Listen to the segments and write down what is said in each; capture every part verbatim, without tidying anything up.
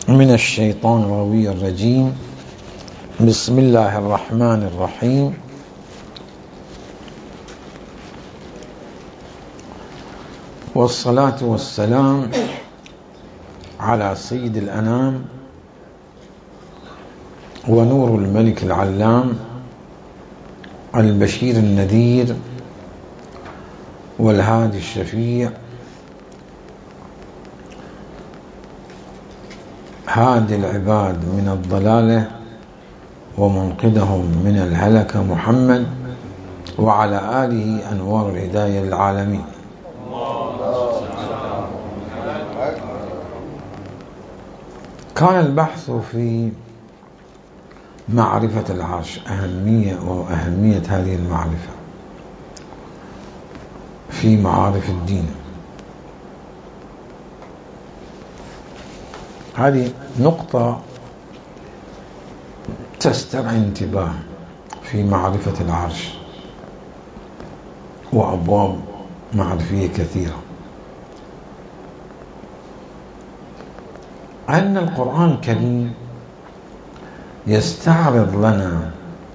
من الشيطان الغوي الرجيم. بسم الله الرحمن الرحيم. والصلاة والسلام على سيد الأنام ونور الملك العلام البشير النذير والهادي الشفيع هادي العباد من الضلالة ومنقذهم من الهلكة محمد وعلى آله أنوار الهداية للعالمين. كان البحث في معرفة العرش أهمية وأهمية هذه المعرفة في معارف الدين. هذه نقطة تسترعي انتباه في معرفة العرش وأبواب معرفية كثيرة. أن القرآن الكريم يستعرض لنا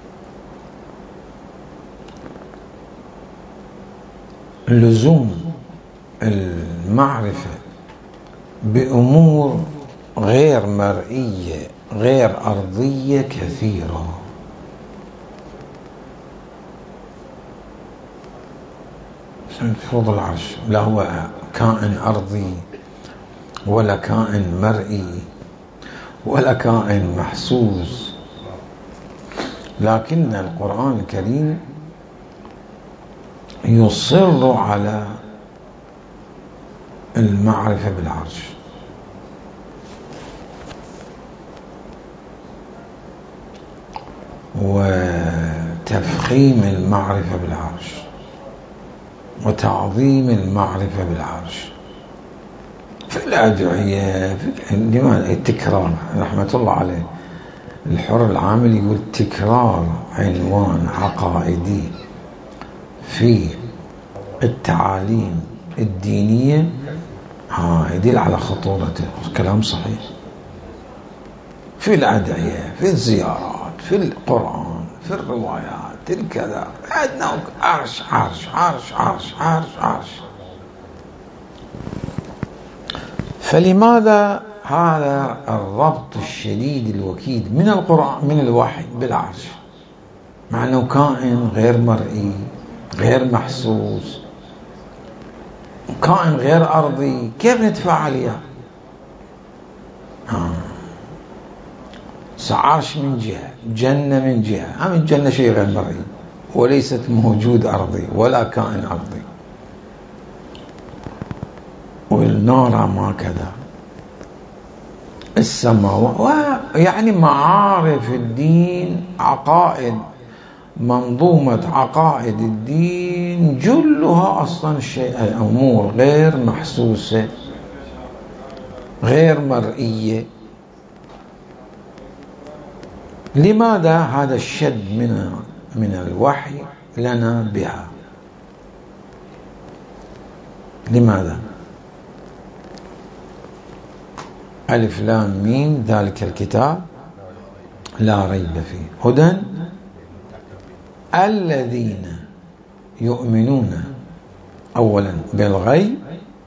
لزوم المعرفة بأمور غير مرئية غير أرضية كثيرة. فوض العرش لا هو كائن أرضي ولا كائن مرئي ولا كائن محسوس، لكن القرآن الكريم يصر على المعرفة بالعرش وتفخيم المعرفة بالعرش وتعظيم المعرفة بالعرش في الأدعية في التكرار. رحمة الله عليه الحر العامل يقول تكرار عنوان عقائدي في التعاليم الدينية ها يدل على خطورته. كلام صحيح. في الأدعية في الزيارات في القرآن في الروايات الكذا عندنا عرش عرش عرش عرش عرش عرش. فلماذا هذا الربط الشديد الوكيد من القرآن من الوحي بالعرش مع أنه كائن غير مرئي غير محسوس كائن غير أرضي؟ كيف ندفع عليه؟ آه. عرش من جهة جنة من جهة. هم الجنة شيء غير مرئي وليست موجود أرضي ولا كائن أرضي، والنار ما كذا السماوات. يعني معارف الدين عقائد منظومة عقائد الدين جلها أصلا شيء أمور غير محسوسة غير مرئية. لماذا هذا الشد من من الوحي لنا بها؟ لماذا؟ ألف لام ميم ذلك الكتاب لا ريب فيه هدى الذين يؤمنون أولا بالغيب.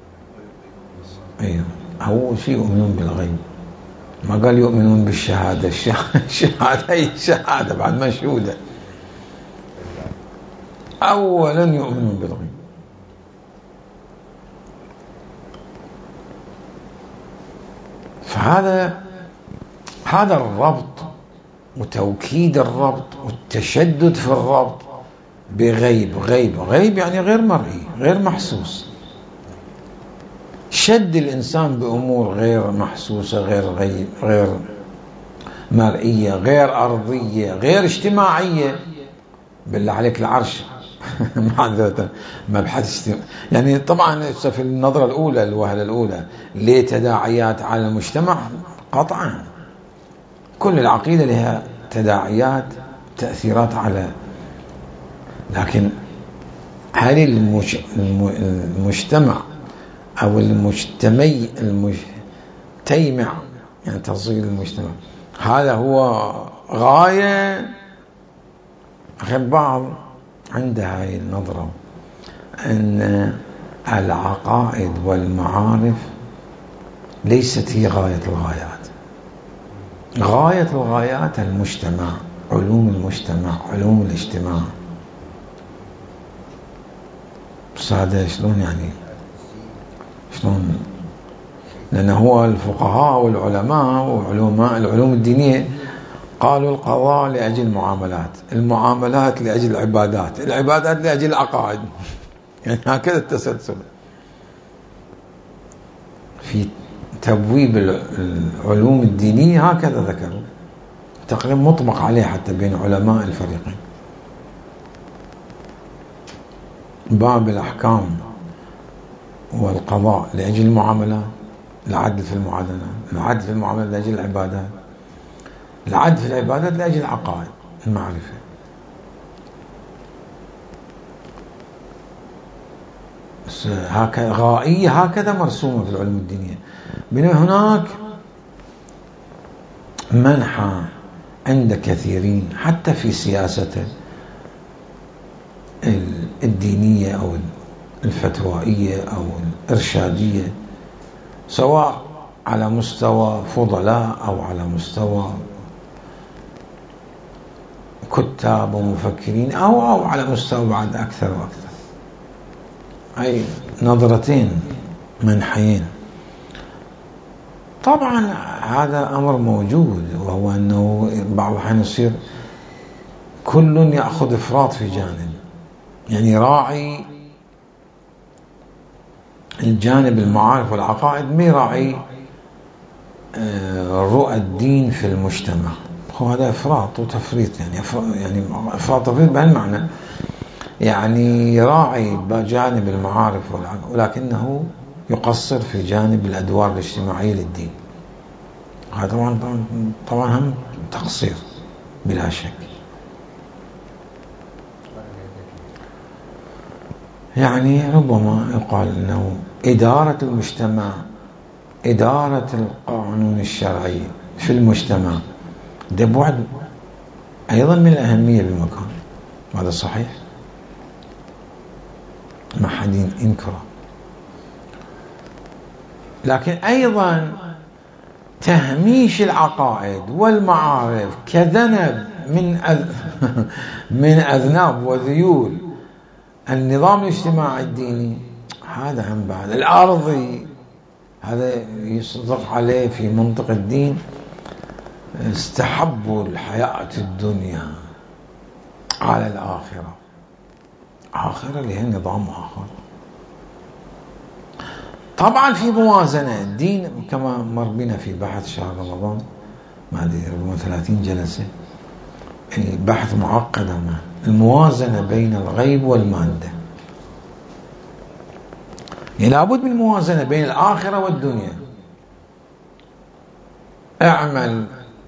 أيوه أول شيء يؤمنون بالغيب، ما قال يؤمنون بالشهادة. الشهادة هي الشهادة بعد مشهودة. أولا يؤمنون بالغيب. فهذا هذا الربط وتوكيد الربط والتشدد في الربط بغيب. غيب غيب يعني غير مرئي غير محسوس. شد الإنسان بأمور غير محسوسة غير غيب غير مرئية غير أرضية غير اجتماعية. بالله عليك العرش معذرة مبحث اجتماعي. يعني طبعا في النظرة الأولى الوهلة الأولى ليه تداعيات على المجتمع؟ قطعا كل العقيدة لها تداعيات تأثيرات على، لكن هل المجتمع أو المجتمع المجتمع يعني تصغير المجتمع. هذا هو غاية. البعض عنده هاي النظرة أن العقائد والمعارف ليست هي غاية الغايات. غاية الغايات المجتمع، علوم المجتمع، علوم الاجتماع. بس هذا شلون يعني؟ شلون؟ لأن هو الفقهاء والعلماء وعلماء العلوم الدينية قالوا القضاء لأجل المعاملات، المعاملات لأجل العبادات، العبادات لأجل العقائد. يعني هكذا التسلسل في تبويب العلوم الدينية، هكذا ذكروا، تقريبا مطبق عليه حتى بين علماء الفريقين. باب الأحكام والقضاء لأجل المعاملات، العدل في المعادلة، العدل في المعاملات لأجل العبادات، العدل في العبادات لأجل العقائد، المعرفة. هكذا غائية، هكذا مرسومة في العلوم الدينية. من هناك منحى عند كثيرين حتى في سياسته الدينية أو الفتوائية أو الإرشادية، سواء على مستوى فضلاء أو على مستوى كتاب ومفكرين أو أو على مستوى بعد أكثر وأكثر. أي نظرتين منحيين. طبعا هذا أمر موجود، وهو أنه بعض الأحيان يصير كل يأخذ إفراط في جانب، يعني يراعي الجانب المعارف والعقائد، ما يراعي رؤى الدين في المجتمع. هذا إفراط وتفريط، يعني يعني إفراط وتفريط بهالمعنى، يعني يراعي جانب المعارف ولكنه يقصر في جانب الأدوار الاجتماعية للدين. هذا طبعا طبعا هم تقصير بلا شك. يعني ربما يقال أنه إدارة المجتمع، إدارة القانون الشرعي في المجتمع، ده بعد أيضا من الأهمية بالمكان. هذا صحيح، ما حد ينكره. لكن أيضا تهميش العقائد والمعارف كذنب من أذ... من أذناب وذيول النظام الاجتماعي الديني، هذا هم بعد الأرضي، هذا يصدق عليه في منطق الدين. استحبوا الحياة الدنيا على الآخرة، آخرة لها نظام آخر. طبعا في موازنة الدين كما مر بنا في بحث شهر رمضان، ما أدري ربما ثلاثين جلسة، يعني بحث معقد، الموازنة بين الغيب والمادة. يعني لابد من موازنة بين الآخرة والدنيا. اعمل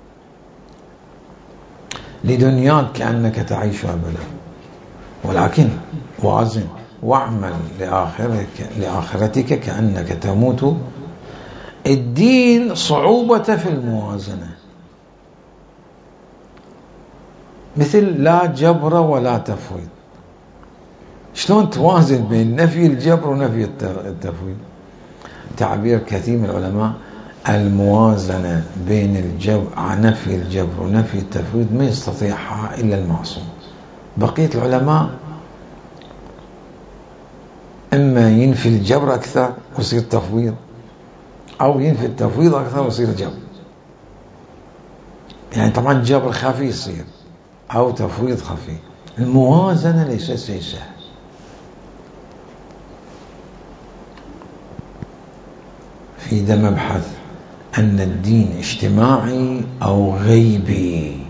لدنياك كأنك تعيش أبدا، ولكن وازن واعمل لآخرتك, لآخرتك كأنك تموت. الدين صعوبة في الموازنة، مثل لا جبر ولا تفويض. شلون توازن بين نفي الجبر ونفي التفويض؟ تعبير كثير من العلماء الموازنة بين الجبر، نفي الجبر ونفي التفويض ما يستطيعها إلا المعصوم. بقية العلماء إما ينفي الجبر أكثر ويصير تفويض، أو ينفي التفويض أكثر ويصير جبر. يعني طبعا جبر خفي يصير أو تفويض خفي. الموازنة ليس شيء سهل. في ذا مبحث أن الدين اجتماعي أو غيبي.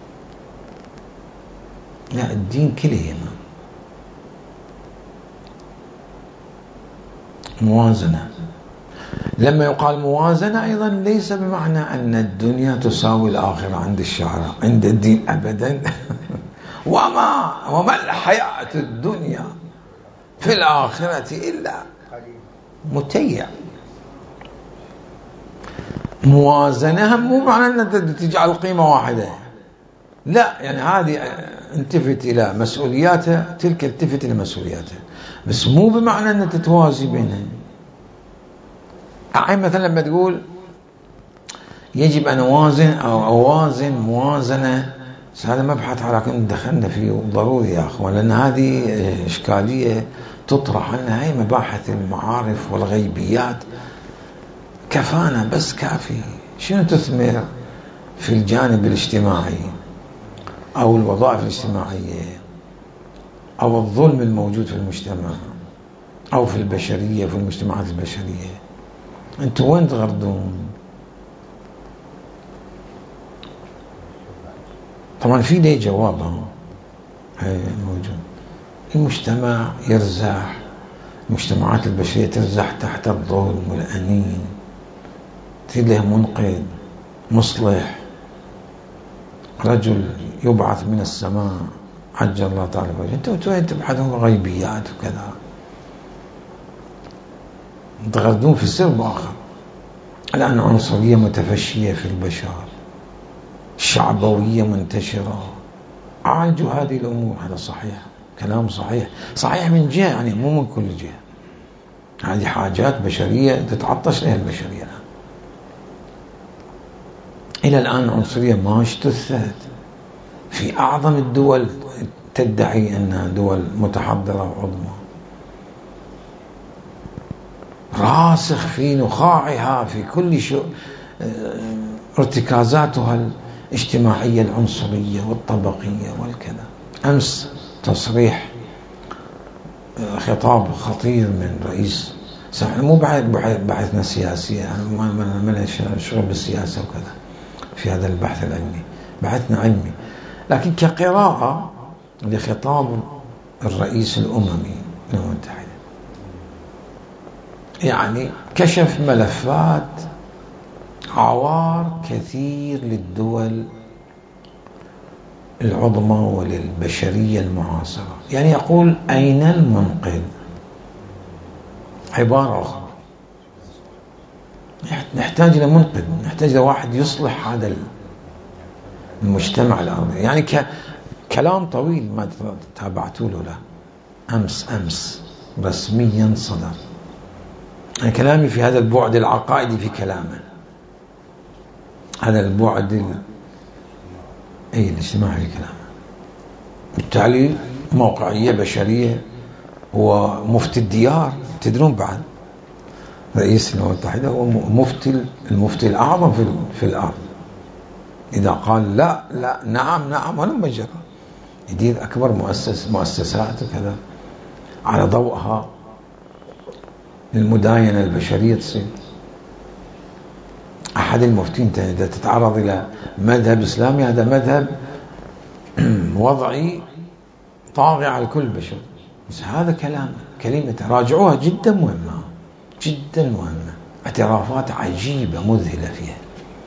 لا، الدين كلهما موازنة. لما يقال موازنة أيضا ليس بمعنى أن الدنيا تساوي الآخرة عند الشعراء، عند الدين أبدا. وما وما الحياة الدنيا في الآخرة إلا متيع. موازنة مو معنى أن تجعل قيمة واحدة، لا، يعني هذه التفت إلى مسؤولياتها، تلك التفت إلى مسؤولياتها، بس مو بمعنى أن تتوازي بينها. يعني مثلا لما تقول يجب أن أوازن أو أوازن موازنة، هذا مبحث على كن دخلنا فيه ضروري يا أخوان، لأن هذه إشكالية تطرح عنها هي مباحث المعارف والغيبيات. كفانا بس كافي. شنو تثمر في الجانب الاجتماعي أو الوظائف الاجتماعية أو الظلم الموجود في المجتمع أو في البشرية، في المجتمعات البشرية؟ أنتوا وين تغردون؟ طبعا في ليه جواب موجود. المجتمع يرزح، المجتمعات البشرية ترزح تحت الظلم والأنين، تريد له منقذ مصلح، رجل يبعث من السماء عجل الله تعالى وجهه. انتوا تبحثون غيبيات وكذا، تغردون في سرب آخر. الآن عنصرية متفشية في البشر، شعبوية منتشرة، عالجوا هذه الأمور. هذا صحيح، كلام صحيح، صحيح من جهة، يعني مو من كل جهة. هذه حاجات بشرية تتعطش لها البشرية الآن. إلى الآن العنصرية ما اجتثت في أعظم الدول تدعي أنها دول متحضرة وعظمى، راسخ في نخاعها في كل شيء ارتكازاتها الاجتماعية العنصرية والطبقية والكذا. أمس تصريح خطاب خطير من رئيس، مو بحثنا سياسي، ما لنا شغل بالسياسة وكذا في هذا البحث العلمي، بحثنا علمي، لكن كقراءة لخطاب الرئيس الأممي الأمم المتحدة، يعني كشف ملفات عوار كثير للدول العظمى وللبشرية المعاصرة. يعني يقول أين المنقذ؟ عبارة أخرى، نحتاج إلى منقذ، نحتاج إلى واحد يصلح هذا المجتمع الأرضي. يعني ك... كلام طويل ما تابعتوا له له أمس أمس رسميا صدر. يعني كلامي في هذا البعد العقائدي في كلامه، هذا البعد ال... أي الاجتماعي في كلامه. بالتالي موقعية بشرية. هو مفتي الديار، تدرون بعد رئيس الأمم المتحدة هو مفتي المفتي الأعظم في, في الأرض. إذا قال لا لا نعم نعم ولا مجرى، يدير أكبر مؤسس مؤسسات وكذا على ضوءها المداينة البشرية تصير. أحد المفتين إذا تتعرض إلى مذهب إسلامي، هذا مذهب وضعي طاغي على كل البشر، بس هذا كلام كلمة راجعوها جدا مهمة جدا مهمة، اعترافات عجيبة مذهلة فيها.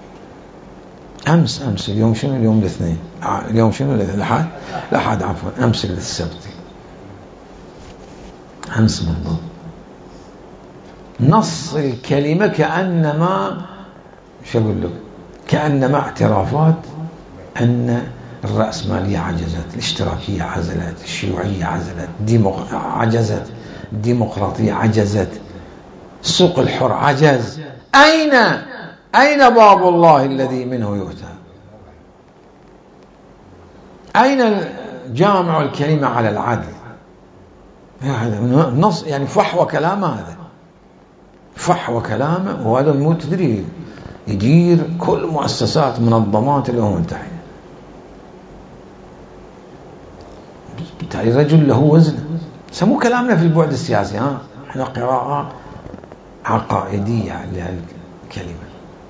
أمس أمس اليوم شنو؟ اليوم الاثنين، اليوم شنو؟ الأحد الأحد عفوا أمس السبت، أمس بالضبط نص الكلمة كأنما شو أقول لك، كأنما اعترافات أن الرأسمالية عجزت، الاشتراكية عجزت، الشيوعية عجزت، ديمق... عجزت، الديمقراطية عجزت، السوق الحر عجز. أين أين باب الله الذي منه يؤتى؟ أين جامع الكلمة على العدل؟ هذا نص، يعني فحوى كلامه، هذا فحوى كلامه. وهذا مو تدري يدير كل مؤسسات منظمات الأمم المتحدة، بالتالي رجل له وزن. سمو كلامنا في البعد السياسي، ها احنا قراءة عقائدية لهالكلمة.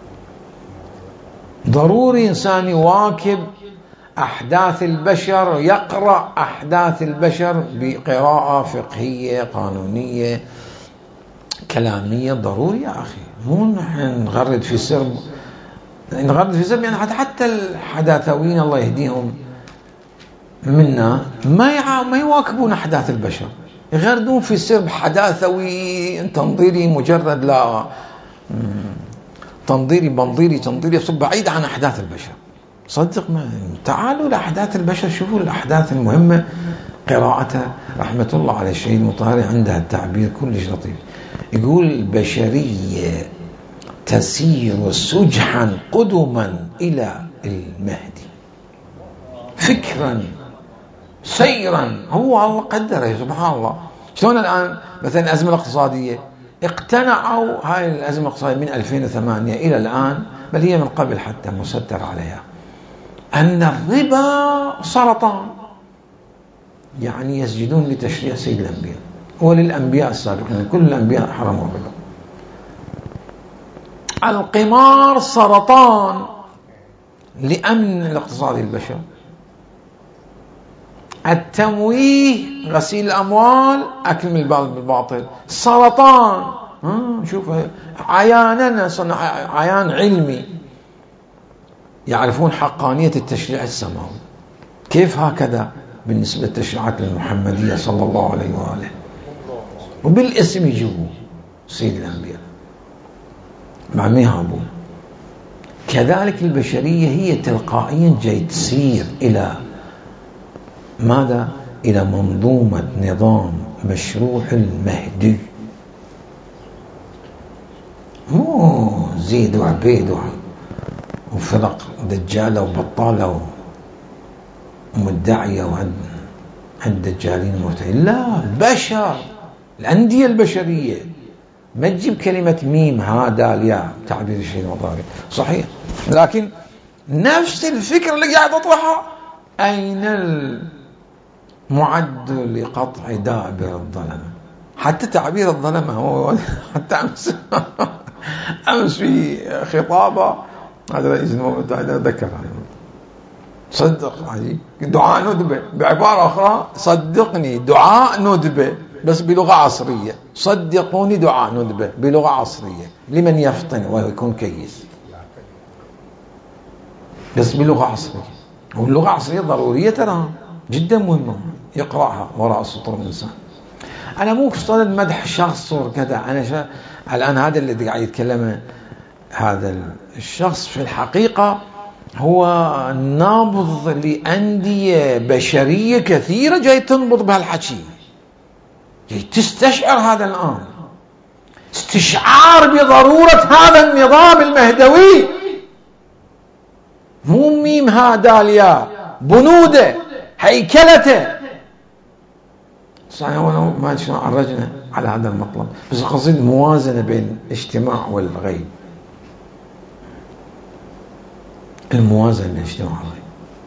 ضروري إنسان يواكب أحداث البشر، يقرأ أحداث البشر بقراءة فقهية قانونية كلامية. ضروري يا أخي، مو نحن نغرد في سرب، نغرد في سرب يعني حتى الحداثويين الله يهديهم منا ما ما يواكبون أحداث البشر، يغردون في سرب حداثوي تنظيري مجرد، لا تنظيري بنظيري تنظيري يصب بعيد عن أحداث البشر. صدق ما تعالوا لأحداث البشر، شوفوا الأحداث المهمة قراءته. رحمة الله على الشيخ المطهري عندها التعبير كلش لطيف، يقول البشرية تسير سجحا قدما إلى المهدي، فكرا سيرا، هو الله قدره سبحان الله. شلون الآن مثلا الأزمة الاقتصادية اقتنعوا هاي الأزمة الاقتصادية من ألفين وثمانية إلى الآن، بل هي من قبل حتى مستر عليها، أن الربا سرطان، يعني يسجدون لتشريع سيد الأنبياء وللأنبياء السابقين، كل الأنبياء حرموا الربا. القمار سرطان لأمن الاقتصاد البشر. التمويه غسيل الأموال أكل من البال بالباطل سرطان. شوف عياننا صنع عيان علمي يعرفون حقانية التشريع السماوي. كيف هكذا بالنسبة للتشريعات المحمدية صلى الله عليه وآله، وبالاسم يجيبوا سيد الأنبياء مع ما يهابون. كذلك البشرية هي تلقائيا جاي تسير إلى ماذا؟ إلى منظومة نظام مشروع المهدي، مو زيد وعبيد وفرق دجالة وبطالة ومدعية وعند الدجالين المرتدين. لا، البشر، الأندية البشرية. ما تجيب كلمة ميم هذا الياء تعبير الشيء المطهري صحيح، لكن نفس الفكرة اللي قاعد تطرحها. أين المعد لقطع دابر الظلمة؟ حتى تعبير الظلمة هو حتى أمس أمس في خطابة هذا رئيس ذكر صدق عجيب، دعاء ندبة بعبارة أخرى، صدقني دعاء ندبة بس بلغة عصرية، صدقوني دعاء ندبة بلغة عصرية لمن يفطن ويكون كيس، بس بلغة عصرية. واللغة العصرية ضرورية ترى جدا مهمة يقرأها وراء سطور الإنسان. أنا مو قصد مدح شخص وكذا، أنا شا... الآن هذا اللي قاعد يتكلم هذا الشخص في الحقيقة هو نابض لأندية بشرية كثيرة جاي تنبض بهالحكي، جاي تستشعر هذا الآن استشعار بضرورة هذا النظام المهدوي. مو ميم هذا الياء، بنوده هيكلته. صحيح وانا ما ادري شلون عرجنا على هذا المطلب، بس قصدي الموازنة بين الاجتماع والغيب، الموازنة بين الاجتماع والغيب.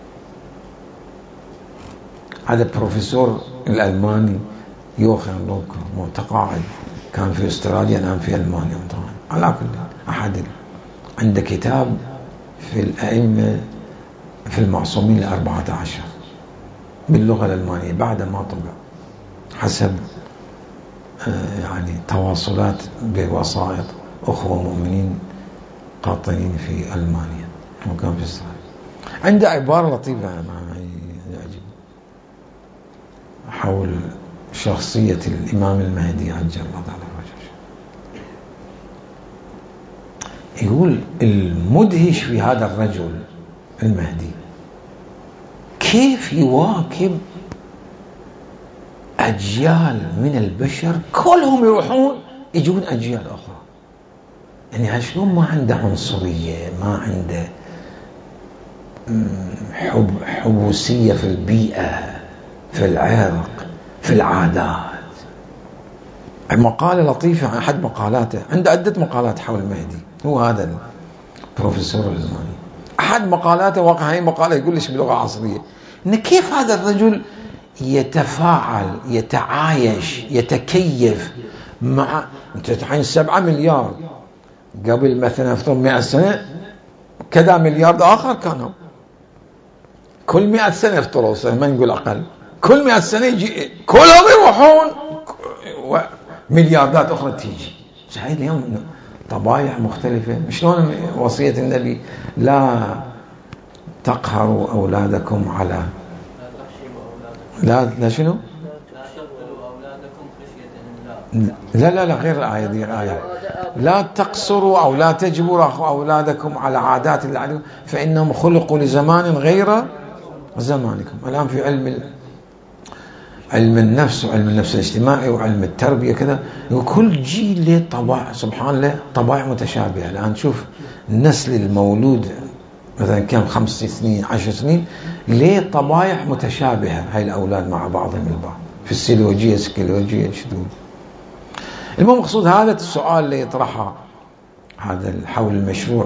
هذا البروفيسور الألماني يوخن لوك متقاعد كان في استراليا الآن في ألمانيا طبعا. على كل أحد عنده كتاب في الأئمة في المعصومين الأربعة عشر باللغة الألمانية بعد ما طبع، حسب يعني تواصلات بوسائط أخوة مؤمنين قاطنين في ألمانيا وكان في إسرائيل. عنده عبارة لطيفة أنا يعجب حول شخصية الإمام المهدي عجل الله تعالى فرجه. يقول المدهش في هذا الرجل المهدي كيف يواكب أجيال من البشر كلهم يروحون يجون أجيال أخرى. يعني هالشلون ما عنده عنصرية، ما عنده حب حبوسية في البيئة، في العرق، في العادات. مقالة لطيفة عن أحد مقالاته، عنده عدة مقالات حول المهدي، هو هذا البروفيسور الألماني. أحد مقالاته واقع هاي مقالة يقول ليش بلغة عصرية إن كيف هذا الرجل يتفاعل يتعايش يتكيف مع تتحين سبعة مليار قبل مثلا افترض مئة سنة، كذا مليار آخر كانوا كل مئة سنة افترض، ما نقول أقل، كل مئة سنة يجي كلهم يروحون وملياردات أخرى تيجي. صحيح اليوم طبايع مختلفة. شلون وصية النبي لا تقهروا أولادكم على لا لا شنو؟ لا لا لا غير الآية دي آية لا تقصروا أو لا تجبروا أولادكم على عادات اللي عليهم فإنهم خلقوا لزمان غير زمانكم. الآن في علم علم النفس وعلم النفس الاجتماعي وعلم التربية كذا، وكل جيل له طباع سبحان الله، طباع متشابهة. الآن شوف النسل المولود مثلا كان خمس سنين عشر سنين ليه طبايع متشابهة هاي الأولاد مع بعضهم البعض في السيولوجية السيكولوجية شدود. المهم مقصود هذا السؤال اللي يطرحه هذا حول المشروع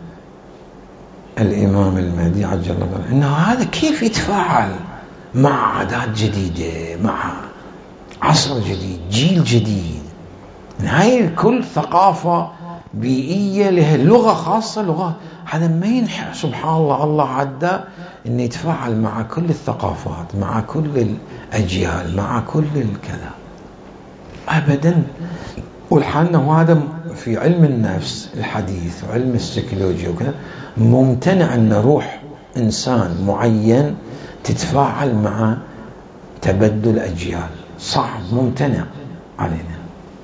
الإمام المهدي عجل الله فرجه، إنه هذا كيف يتفاعل مع عادات جديدة، مع عصر جديد، جيل جديد. هاي كل ثقافة بيئية لها لغة خاصة، لغة هذا ما ينحى سبحان الله. الله عدى إنه يتفاعل مع كل الثقافات، مع كل الأجيال، مع كل الكذا أبدا. والحال هذا في علم النفس الحديث وعلم السيكولوجيا وكذا ممتنع أن روح إنسان معين تتفاعل مع تبدل أجيال، صعب ممتنع علينا.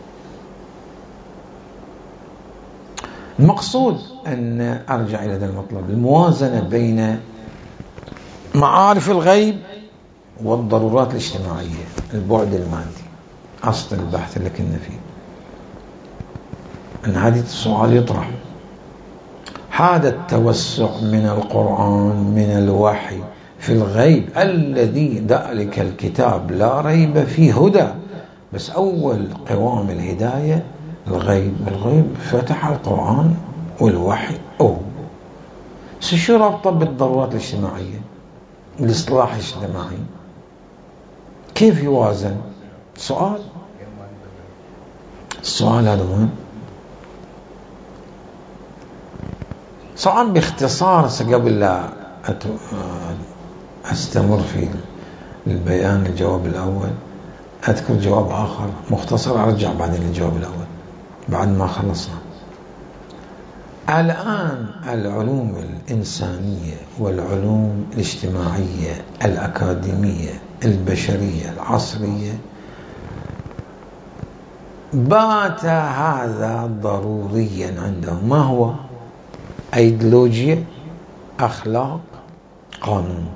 المقصود أن أرجع إلى هذا المطلب، الموازنة بين معارف الغيب والضرورات الاجتماعية، البعد المادي، أصل البحث اللي كنا فيه. أن هذا السؤال يطرح، هذا التوسع من القرآن من الوحي في الغيب الذي ذلك الكتاب لا ريب فيه هدى، بس أول قوام الهداية الغيب. الغيب فتح القرآن والوحي. أوه شو رابطة بالضرورات الاجتماعية، الاصطلاح الاجتماعي؟ كيف يوازن؟ سؤال السؤال هذا مهم. طبعا باختصار قبل لا أستمر في البيان الجواب الأول أذكر جواب آخر مختصر أرجع بعدين للجواب الأول بعد ما خلصنا. الآن العلوم الإنسانية والعلوم الاجتماعية الأكاديمية البشرية العصرية بات هذا ضروريا عندهم. ما هو؟ أيديولوجيا، أخلاق، قانون.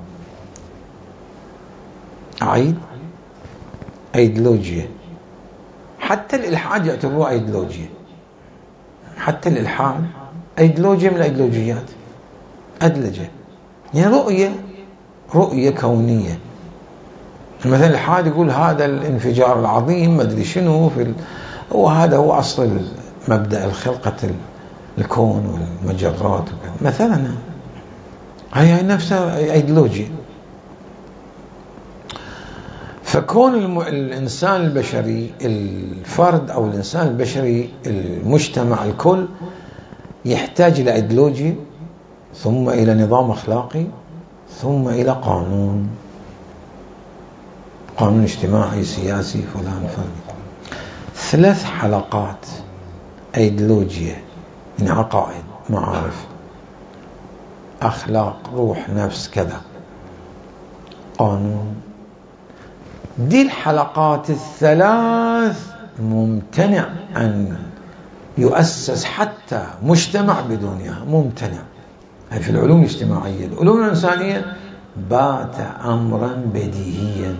أعيد، أيديولوجيا. حتى الإلحاد يعتبروه أيديولوجيا، حتى الإلحاد أيديولوجيا من الأيديولوجيات، أدلجة يعني رؤية رؤية كونية. مثلا الإلحاد يقول هذا الانفجار العظيم ما أدري شنو في ال... وهذا هو أصل مبدأ الخلقة الكون والمجرات وكذا مثلا. هي نفسها أيديولوجيا. فكون الم... الإنسان البشري الفرد أو الإنسان البشري المجتمع الكل يحتاج إلى أيديولوجيا ثم إلى نظام أخلاقي ثم إلى قانون، قانون اجتماعي سياسي فلان فلان. ثلاث حلقات أيديولوجيا يعني عقائد معارف أخلاق روح نفس كذا قانون. دي الحلقات الثلاث ممتنع أن يؤسس حتى مجتمع بدونها، ممتنع. هي في العلوم الاجتماعية. العلوم الإنسانية بات أمرا بديهيا.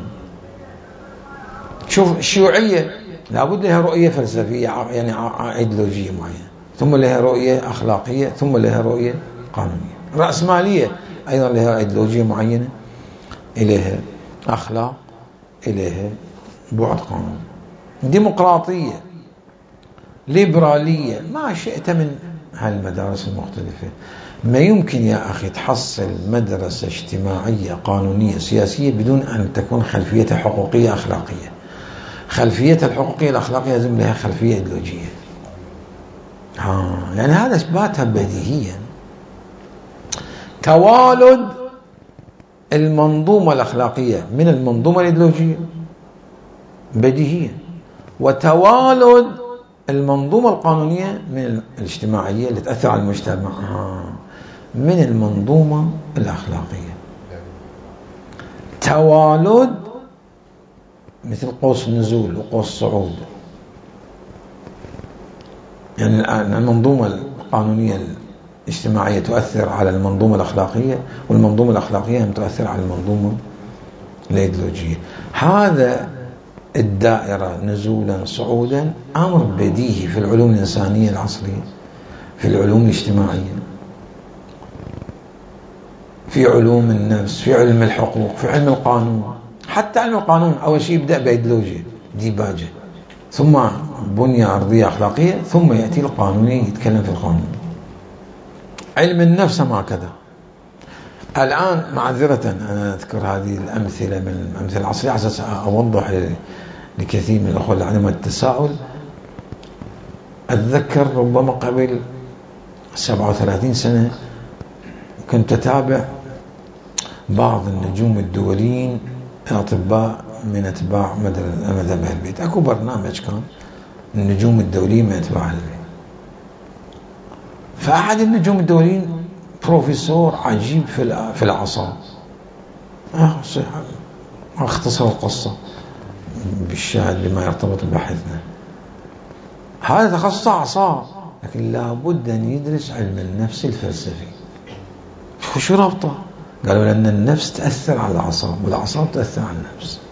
شوف الشيوعية لابد لها رؤية فلسفية يعني أيديولوجية معينة، ثم لها رؤية أخلاقية، ثم لها رؤية قانونية. الرأسمالية أيضا لها أيديولوجية معينة، إليها أخلاق، إليها بعد قانون. ديمقراطية، ليبرالية، ما شئت من هالمدارس المختلفة. ما يمكن يا أخي تحصل مدرسة اجتماعية قانونية سياسية بدون أن تكون خلفيتها حقوقية أخلاقية. خلفيتها الحقوقية الأخلاقية لازم لها خلفية إيديولوجية. آه يعني هذا إثباتها بديهيا. توالد المنظومة الأخلاقية من المنظومة الإيديولوجية بديهيا، وتوالد المنظومة القانونية من الاجتماعية اللي تأثر على المجتمع آه من المنظومة الأخلاقية. توالد مثل قوس النزول وقوس الصعود يعني المنظومة القانونية الاجتماعية تؤثر على المنظومة الأخلاقية، والمنظومة الأخلاقية تؤثر على المنظومة الأيديولوجية. هذا الدائرة نزولا صعودا أمر بديهي في العلوم الإنسانية العصرية، في العلوم الاجتماعية، في علوم النفس، في علم الحقوق، في علم القانون. حتى علم القانون أول شيء يبدأ بأيديولوجيا ديباجة، ثم بنية أرضية أخلاقية، ثم يأتي القانوني يتكلم في القانون. علم النفس ما كذا. الآن معذرة أنا أذكر هذه الأمثلة من الأمثلة العصرية على أساس أوضح لكثير من الأخوة اللي عندهم التساؤل. أتذكر ربما قبل سبعة وثلاثين سنة كنت أتابع بعض النجوم الدوليين الأطباء من أتباع مذهب أهل البيت. أكو برنامج كان النجوم الدوليين من أتباع أهل البيت، فأحد النجوم الدوليين بروفيسور عجيب في في الأعصاب، أختصر القصة بالشاهد بما يرتبط ببحثنا. هذا تخصص أعصاب، لكن لابد أن يدرس علم النفس الفلسفي. شو ربطه؟ قالوا لأن النفس تأثر على الأعصاب، والأعصاب تأثر على النفس.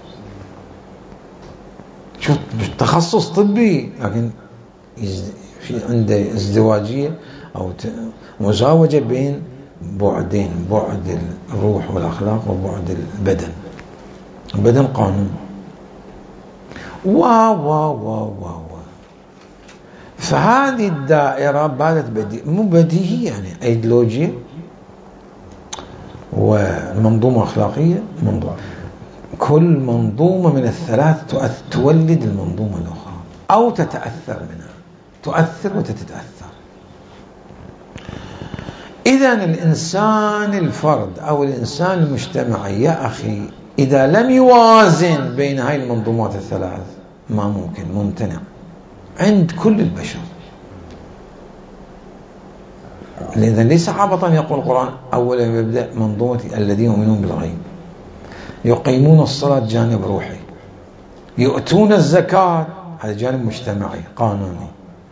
شو تخصص طبي، لكن في عنده ازدواجية أو مزاوجة بين بعدين، بعد الروح والأخلاق وبعد البدن. البدن قانون و و و و فهذه الدائرة باتت بدي مو بديهية، يعني أيديولوجية ومنظومة أخلاقية. منظومة كل منظومة من الثلاث تولد المنظومة الأخرى أو تتأثر منها، تؤثر وتتأثر. إذن الإنسان الفرد أو الإنسان المجتمعي يا أخي إذا لم يوازن بين هاي المنظومات الثلاث ما ممكن، ممتنع عند كل البشر. لذا ليس عبطا يقول القرآن أولا يبدأ منظومة الذين يؤمنون بالغيب، يقيمون الصلاة جانب روحي، يؤتون الزكاة على جانب مجتمعي قانوني.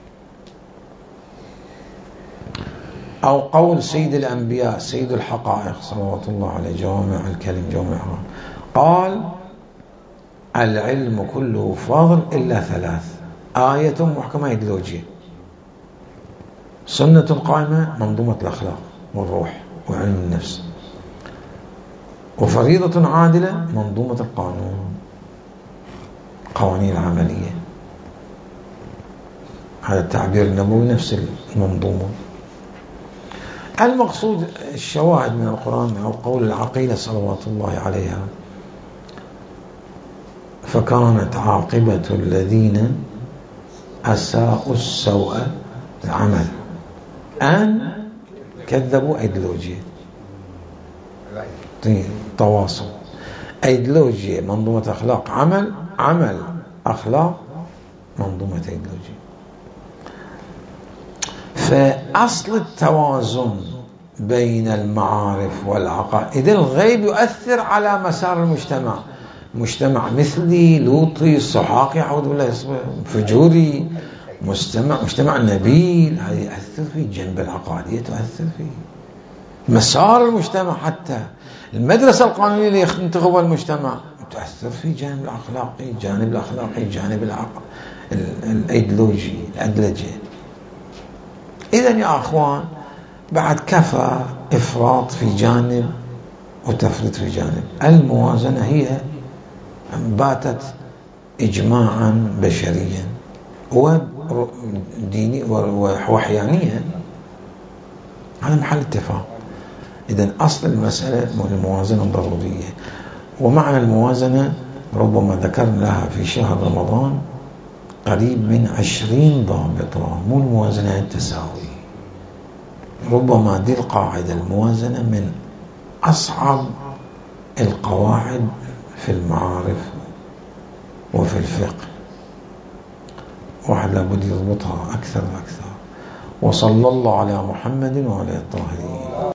أو قول سيد الأنبياء سيد الحقائق صلوات الله عليه جوامع الكلم جوامع الحقائق، قال العلم كله فاضل إلا ثلاث: آية محكمة أيديولوجية، سنة قائمة منظومة الأخلاق والروح وعلم النفس، وفريضة عادلة منظومة القانون قوانين العملية. هذا التعبير النبوي نفس المنظومة. المقصود الشواهد من القرآن أو قول العقيلة صلوات الله عليها: فكانت عاقبة الذين أساءوا السوء العمل أن كذبوا أيديولوجيا تواصل، أيديولوجيا منظومة أخلاق عمل، عمل أخلاق منظومة أيديولوجيا. فأصل التوازن بين المعارف والعقائد. الغيب يؤثر على مسار المجتمع، مجتمع مثلي لوطي صحاقي أعوذ بالله فجوري، مجتمع مجتمع نبيل، هذا يؤثر فيه. جنب العقائدية تؤثر فيه مسار المجتمع، حتى المدرسة القانونية اللي ينتخبها المجتمع تؤثر في جانب الأخلاقي، جانب الأخلاقي جانب العقل الأيديولوجي الأدلجي. إذن يا أخوان بعد كفى إفراط في جانب وتفريط في جانب. الموازنة هي باتت إجماعا بشريا وديني ووحيانيا على محل اتفاق. إذن أصل المسألة الموازنة ضرورية. ومعنى الموازنة ربما ذكرنا لها في شهر رمضان قريب من عشرين ضابطة، مو الموازنة التساوي. ربما دي القاعدة الموازنة من أصعب القواعد في المعارف وفي الفقه، واحد لابد يضبطها أكثر وأكثر. وصلى الله على محمد وعلى الطاهرين.